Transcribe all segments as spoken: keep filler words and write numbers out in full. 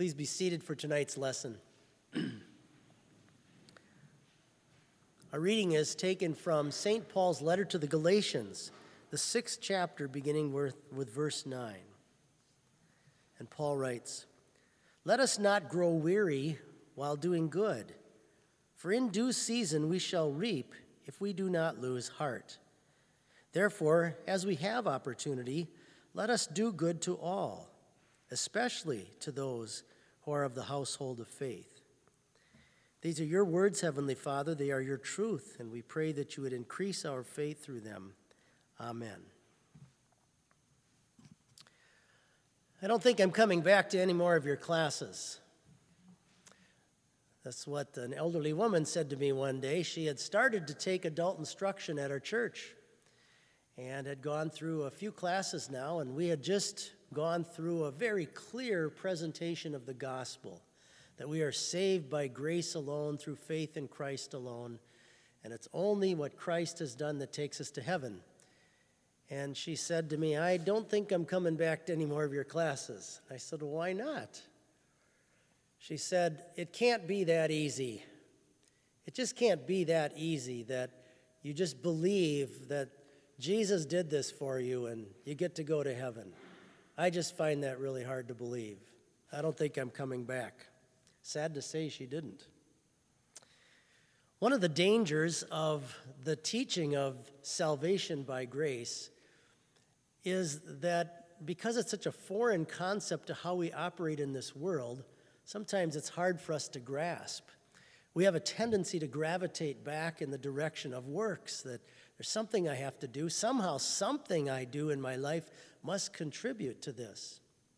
Please be seated for tonight's lesson. Our reading is taken from Saint Paul's letter to the Galatians, the sixth chapter, beginning with, with verse nine. And Paul writes, "Let us not grow weary while doing good, for in due season we shall reap if we do not lose heart. Therefore, as we have opportunity, let us do good to all, especially to those who are of the household of faith. These are your words, Heavenly Father. They are your truth, and we pray that you would increase our faith through them. Amen." I don't think I'm coming back to any more of your classes. That's what an elderly woman said to me one day. She had started to take adult instruction at our church and had gone through a few classes now, and we had just gone through a very clear presentation of the gospel, that we are saved by grace alone, through faith in Christ alone, and it's only what Christ has done that takes us to heaven. And she said to me, "I don't think I'm coming back to any more of your classes." I said, "Well, why not?" She said, "It can't be that easy. It just can't be that easy that you just believe that Jesus did this for you and you get to go to heaven. I just find that really hard to believe. I don't think I'm coming back." Sad to say, she didn't. One of the dangers of the teaching of salvation by grace is that because it's such a foreign concept to how we operate in this world, sometimes it's hard for us to grasp. We have a tendency to gravitate back in the direction of works, that there's something I have to do. Somehow, something I do in my life must contribute to this.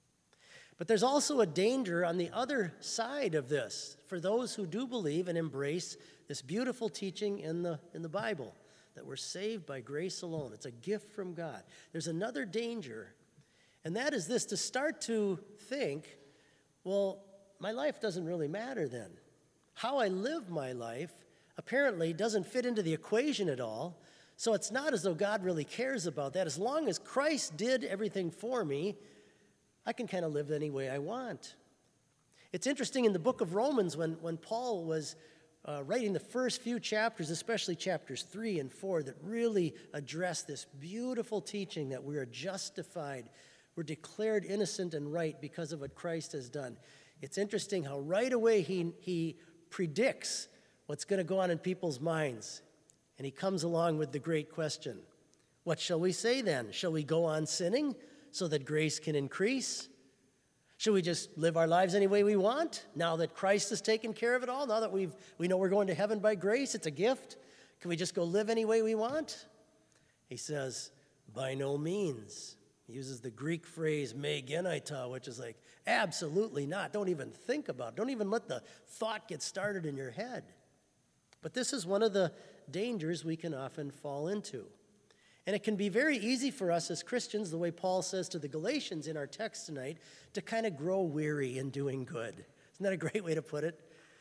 But there's also a danger on the other side of this for those who do believe and embrace this beautiful teaching in the, in the Bible, that we're saved by grace alone. It's a gift from God. There's another danger, and that is this: to start to think, well, my life doesn't really matter then. How I live my life apparently doesn't fit into the equation at all, so it's not as though God really cares about that. As long as Christ did everything for me, I can kind of live any way I want. It's interesting in the book of Romans, when, when Paul was uh, writing the first few chapters, especially chapters three and four, that really address this beautiful teaching that we are justified, we're declared innocent and right because of what Christ has done. It's interesting how right away he, he predicts what's going to go on in people's minds. And he comes along with the great question: what shall we say then? Shall we go on sinning so that grace can increase? Should we just live our lives any way we want, now that Christ has taken care of it all? Now that we've, we know we're going to heaven by grace, it's a gift. Can we just go live any way we want? He says, by no means. He uses the Greek phrase me geneita, which is like, absolutely not. Don't even think about it. Don't even let the thought get started in your head. But this is one of the dangers we can often fall into. And it can be very easy for us as Christians, the way Paul says to the Galatians in our text tonight, to kind of grow weary in doing good. Isn't that a great way to put it?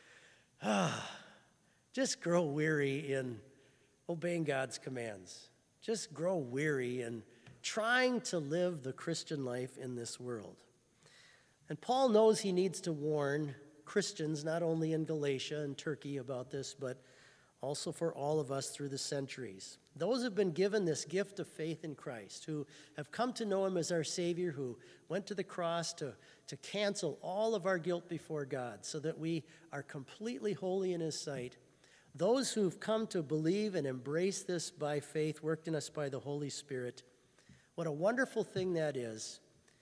Ah, just grow weary in obeying God's commands. Just grow weary in trying to live the Christian life in this world. And Paul knows he needs to warn Christians, not only in Galatia and Turkey, about this, but also for all of us through the centuries. Those who have been given this gift of faith in Christ, who have come to know him as our Savior, who went to the cross to, to cancel all of our guilt before God so that we are completely holy in his sight. Those who've come to believe and embrace this by faith, worked in us by the Holy Spirit, what a wonderful thing that is.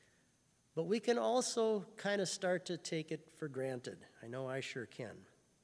But we can also kind of start to take it for granted. I know I sure can.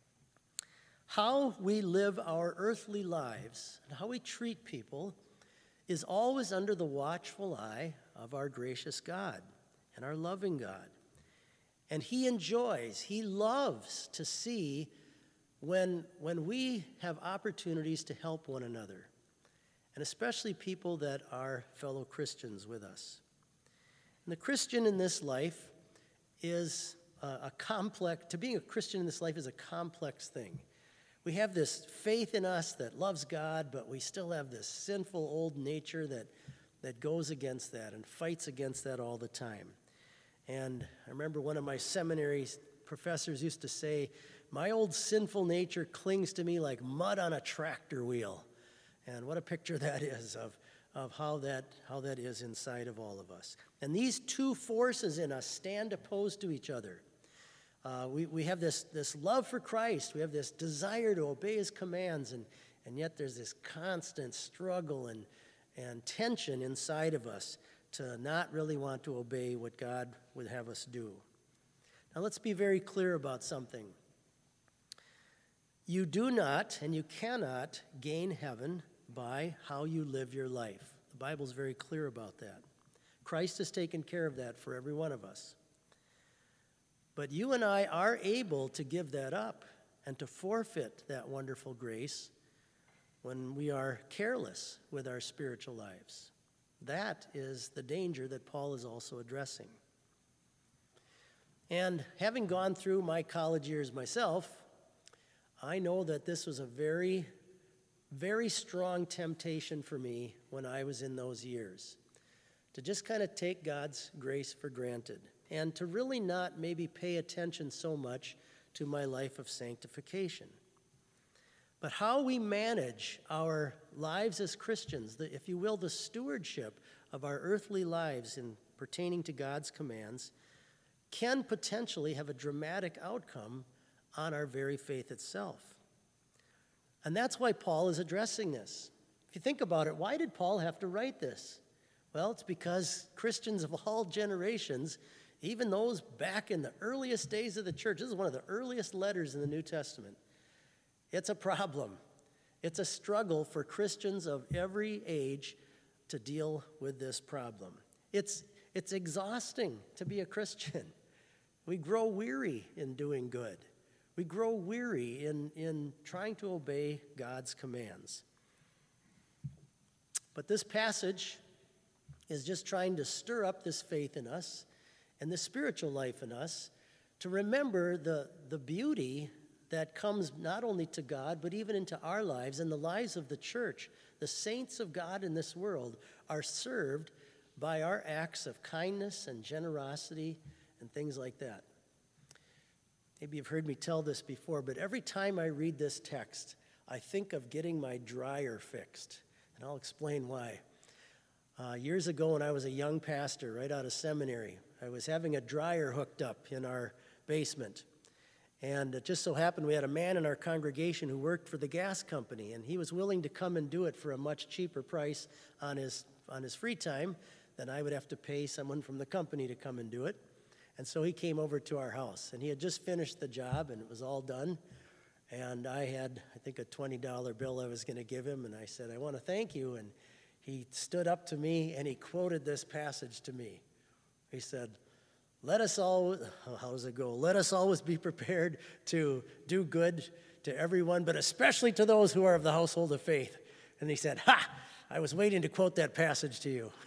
How we live our earthly lives and how we treat people is always under the watchful eye of our gracious God and our loving God. And he enjoys, he loves to see when, when we have opportunities to help one another, and especially people that are fellow Christians with us. And the Christian in this life is a, a complex, to being a Christian in this life is a complex thing. We have this faith in us that loves God, but we still have this sinful old nature that, that goes against that and fights against that all the time. And I remember one of my seminary professors used to say, "My old sinful nature clings to me like mud on a tractor wheel." And what a picture that is of, of how that, how that is inside of all of us. And these two forces in us stand opposed to each other. Uh, we, we have this, this love for Christ. We have this desire to obey his commands. And, and yet there's this constant struggle and, and tension inside of us to not really want to obey what God would have us do. Now let's be very clear about something. You do not and you cannot gain heaven by how you live your life. The Bible's very clear about that. Christ has taken care of that for every one of us. But you and I are able to give that up and to forfeit that wonderful grace when we are careless with our spiritual lives. That is the danger that Paul is also addressing. And having gone through my college years myself, I know that this was a very, very strong temptation for me when I was in those years, to just kind of take God's grace for granted and to really not maybe pay attention so much to my life of sanctification. But how we manage our lives as Christians, the, if you will, the stewardship of our earthly lives in pertaining to God's commands, can potentially have a dramatic outcome on our very faith itself. And that's why Paul is addressing this. If you think about it, why did Paul have to write this? Well, it's because Christians of all generations, even those back in the earliest days of the church, this is one of the earliest letters in the New Testament, it's a problem. It's a struggle for Christians of every age to deal with this problem. It's, it's exhausting to be a Christian. We grow weary in doing good. We grow weary in, in trying to obey God's commands. But this passage is just trying to stir up this faith in us and the spiritual life in us to remember the, the beauty that comes not only to God, but even into our lives and the lives of the church. The saints of God in this world are served by our acts of kindness and generosity and things like that. Maybe you've heard me tell this before, but every time I read this text, I think of getting my dryer fixed, and I'll explain why. Uh, years ago when I was a young pastor right out of seminary, I was having a dryer hooked up in our basement. And it just so happened we had a man in our congregation who worked for the gas company, and he was willing to come and do it for a much cheaper price on his, on his free time than I would have to pay someone from the company to come and do it. And so he came over to our house, and he had just finished the job, and it was all done. And I had, I think, a twenty dollar bill I was going to give him, and I said, "I want to thank you." And he stood up to me, and he quoted this passage to me. He said, Let us all, how does it go? Let us always be prepared to do good to everyone, but especially to those who are of the household of faith. And he said, "Ha! I was waiting to quote that passage to you."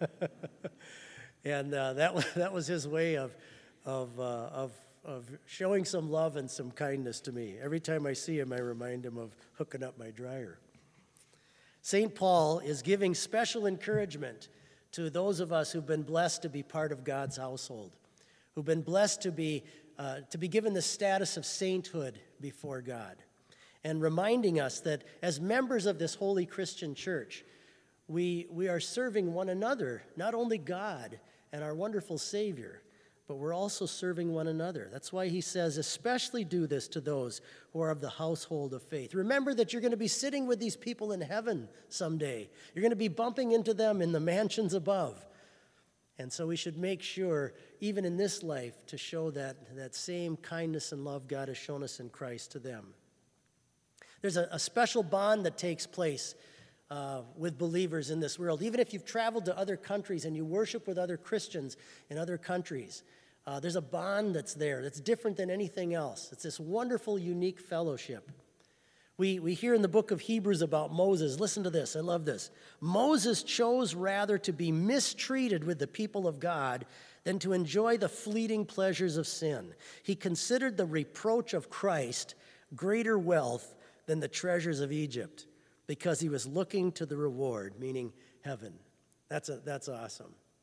And uh, that was that was his way of of uh, of of showing some love and some kindness to me. Every time I see him, I remind him of hooking up my dryer. Saint Paul is giving special encouragement to those of us who've been blessed to be part of God's household, who've been blessed to be, uh, to be given the status of sainthood before God, and reminding us that as members of this holy Christian church, we, we are serving one another, not only God and our wonderful Savior, but we're also serving one another. That's why he says, especially do this to those who are of the household of faith. Remember that you're going to be sitting with these people in heaven someday. You're going to be bumping into them in the mansions above. And so we should make sure, even in this life, to show that, that same kindness and love God has shown us in Christ to them. There's a, a special bond that takes place Uh, with believers in this world. Even if you've traveled to other countries and you worship with other Christians in other countries, uh, there's a bond that's there that's different than anything else. It's this wonderful, unique fellowship. We, we hear in the book of Hebrews about Moses. Listen to this. I love this. Moses chose rather to be mistreated with the people of God than to enjoy the fleeting pleasures of sin. He considered the reproach of Christ greater wealth than the treasures of Egypt, because he was looking to the reward, meaning heaven. That's a, that's awesome.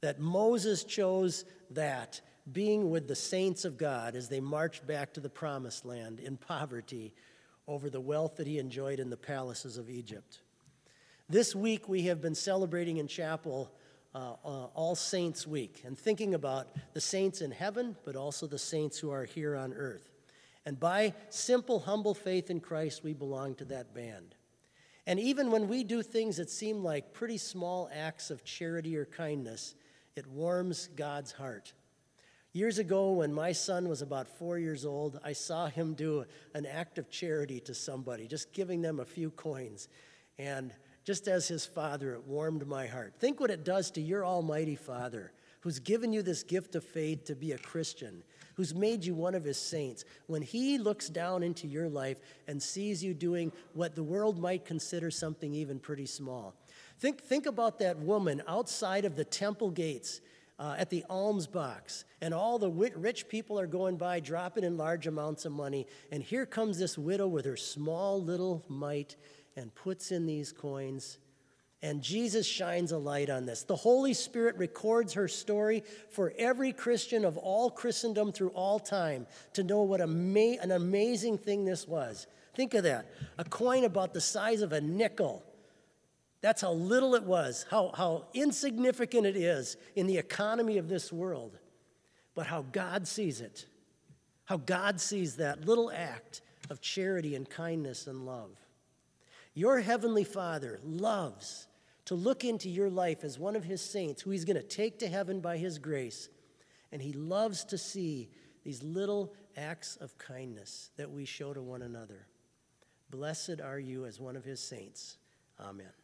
that Moses chose that, being with the saints of God as they marched back to the promised land in poverty over the wealth that he enjoyed in the palaces of Egypt. This week we have been celebrating in chapel uh, uh, All Saints Week and thinking about the saints in heaven, but also the saints who are here on earth. And by simple, humble faith in Christ, we belong to that band. And even when we do things that seem like pretty small acts of charity or kindness, it warms God's heart. Years ago, when my son was about four years old, I saw him do an act of charity to somebody, just giving them a few coins. And just as his father, it warmed my heart. Think what it does to your almighty Father, who's given you this gift of faith to be a Christian, who's made you one of his saints. When he looks down into your life and sees you doing what the world might consider something even pretty small. Think, think about that woman outside of the temple gates uh, at the alms box, and all the rich people are going by dropping in large amounts of money, and here comes this widow with her small little mite and puts in these coins. And Jesus shines a light on this. The Holy Spirit records her story for every Christian of all Christendom through all time to know what ama- an amazing thing this was. Think of that. A coin about the size of a nickel. That's how little it was, how, how insignificant it is in the economy of this world. But how God sees it. How God sees that little act of charity and kindness and love. Your Heavenly Father loves to look into your life as one of his saints who he's going to take to heaven by his grace. And he loves to see these little acts of kindness that we show to one another. Blessed are you as one of his saints. Amen.